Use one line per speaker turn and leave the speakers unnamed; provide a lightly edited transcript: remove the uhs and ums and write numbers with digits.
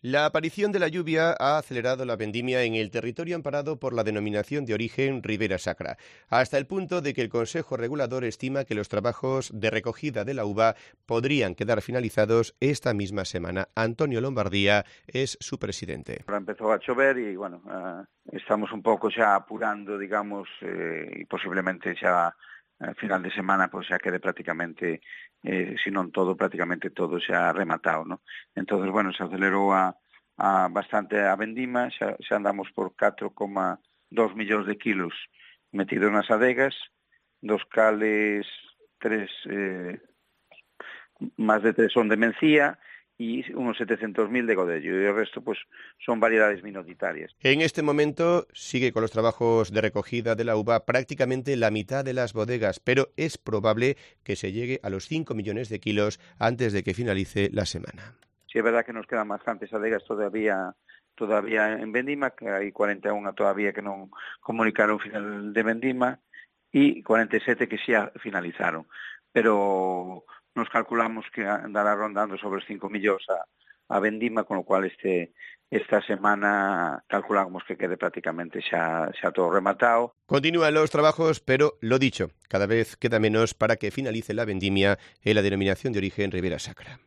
La aparición de la lluvia ha acelerado la vendimia en el territorio amparado por la denominación de origen Ribera Sacra, hasta el punto de que el Consejo Regulador estima que los trabajos de recogida de la uva podrían quedar finalizados esta misma semana. Antonio Lombardía es su presidente.
Ahora empezou a chover e, bueno, estamos un pouco xa apurando, digamos, e posiblemente xa a final de semana pois xa quede prácticamente, se non todo, prácticamente todo xa rematado, ¿no? Entonces, bueno, se acelerou bastante a vendima, xa andamos por 4,2 millóns de kilos metidos nas adegas, dos cales máis de 3 son de mencía, y unos 700.000 de godello, y el resto pues son variedades minoritarias.
En este momento sigue con los trabajos de recogida de la uva prácticamente la mitad de las bodegas, pero es probable que se llegue a los 5 millones de kilos antes de que finalice la semana.
Sí, es verdad que nos quedan bastantes adegas todavía en vendima, que hai 41 todavía que non comunicaron final de vendima, y 47 que xa finalizaron, pero nos calculamos que andará rondando sobre os 5 millóns a vendima, con lo cual esta semana calculamos que quede prácticamente xa todo rematado.
Continúan los trabajos, pero lo dicho, cada vez queda menos para que finalice la vendimia en la denominación de origen Ribera Sacra.